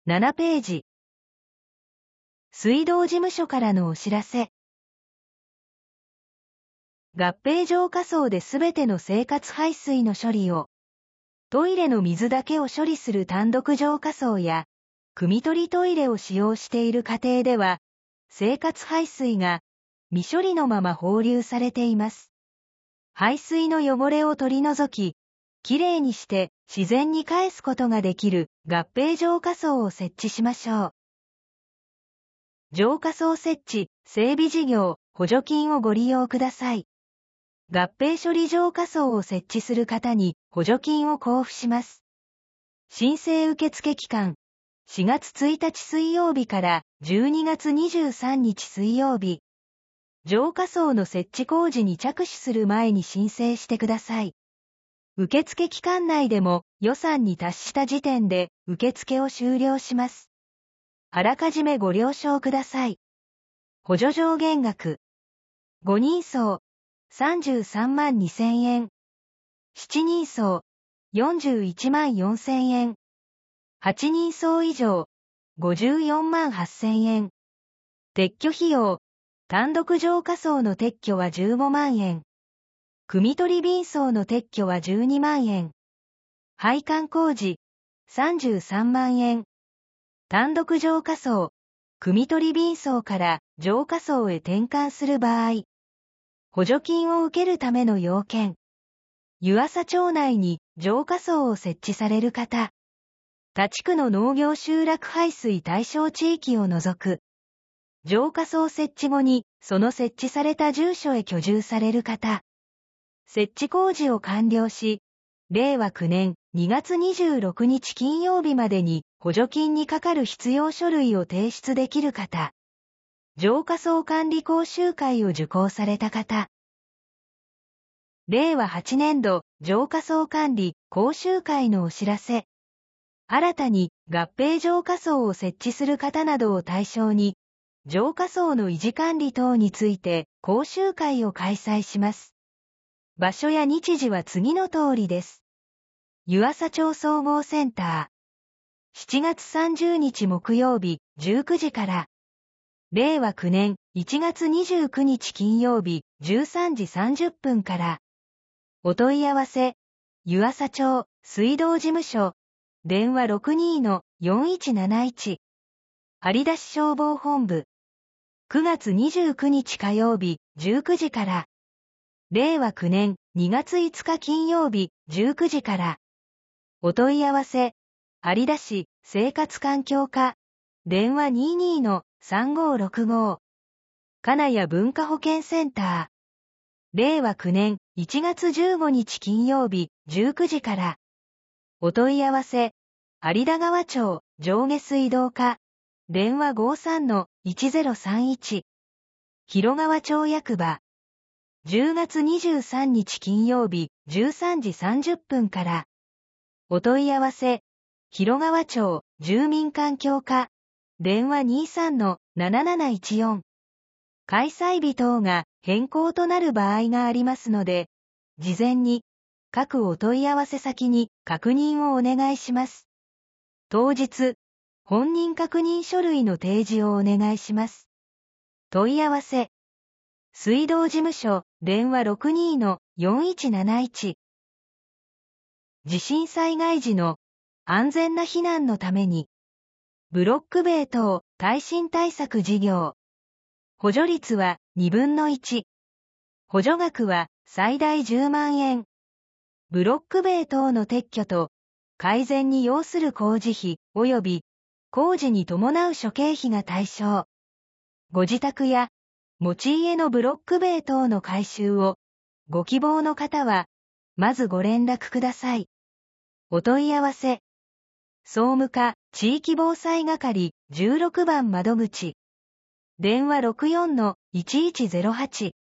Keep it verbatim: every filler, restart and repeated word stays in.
ななページ。水道事務所からのお知らせ。合併浄化槽ですべての生活排水の処理を、トイレの水だけを処理する単独浄化槽や、汲み取りトイレを使用している家庭では、生活排水が未処理のまま放流されています。排水の汚れを取り除き、きれいにして自然に返すことができる合併浄化槽を設置しましょう。浄化槽設置、整備事業、補助金をご利用ください。合併処理浄化槽を設置する方に補助金を交付します。申請受付期間、しがつついたち水曜日からじゅうにがつにじゅうさんにち水曜日。浄化槽の設置工事に着手する前に申請してください。受付期間内でも予算に達した時点で受付を終了します。あらかじめご了承ください。補助上限額。ごにんそうさんじゅうさんまんにせんえん。ななにんそうよんじゅういちまんよんせんえん。はちにんそう以上ごじゅうよんまんはっせんえん。撤去費用。単独浄化槽の撤去はじゅうごまんえん。汲み取り便槽の撤去はじゅうにまんえん。配管工事さんじゅうさんまんえん。単独浄化槽、汲み取り便槽から浄化槽へ転換する場合。補助金を受けるための要件。湯浅町内に浄化槽を設置される方。他地区の農業集落排水対象地域を除く。浄化槽設置後にその設置された住所へ居住される方。設置工事を完了し、れいわきゅうねんにがつにじゅうろくにち金曜日までに補助金にかかる必要書類を提出できる方。浄化槽管理講習会を受講された方。れいわはちねんど浄化槽管理講習会のお知らせ。新たに合併浄化槽を設置する方などを対象に、浄化槽の維持管理等について講習会を開催します。場所や日時は次の通りです。湯浅町総合センター。しちがつさんじゅうにち木曜日じゅうくじから。れいわきゅうねんいちがつにじゅうくにち金曜日じゅうさんじさんじゅっぷんから。お問い合わせ、湯浅町水道事務所、電話 ろくにーのよんいちなないち。張出消防本部。くがつにじゅうくにち火曜日じゅうくじから。れいわきゅうねんにがついつか金曜日じゅうくじから。お問い合わせ、張出市生活環境課、電話 にーにーのさんごーろくごー。金谷文化保健センター。れいわきゅうねんいちがつじゅうごにち金曜日じゅうくじから。お問い合わせ、有田川町上下水道課、電話 ごーさんのいちぜろさんいち。広川町役場。じゅうがつにじゅうさんにち金曜日じゅうさんじさんじゅっぷんから。お問い合わせ、広川町住民環境課、電話 にーさんのなななないちよん。開催日等が変更となる場合がありますので、事前に各お問い合わせ先に確認をお願いします。当日、本人確認書類の提示をお願いします。問い合わせ、水道事務所、電話 ろくにーのよんいちなないち。地震災害時の安全な避難のために、ブロック塀等耐震対策事業。補助率はにぶんのいち。補助額は最大じゅうまんえん。ブロック塀等の撤去と改善に要する工事費及び工事に伴う諸経費が対象。ご自宅や持ち家のブロック塀等の改修をご希望の方は、まずご連絡ください。お問い合わせ。総務課地域防災係じゅうろくばん窓口。電話 ろくよんのいちいちぜろはち。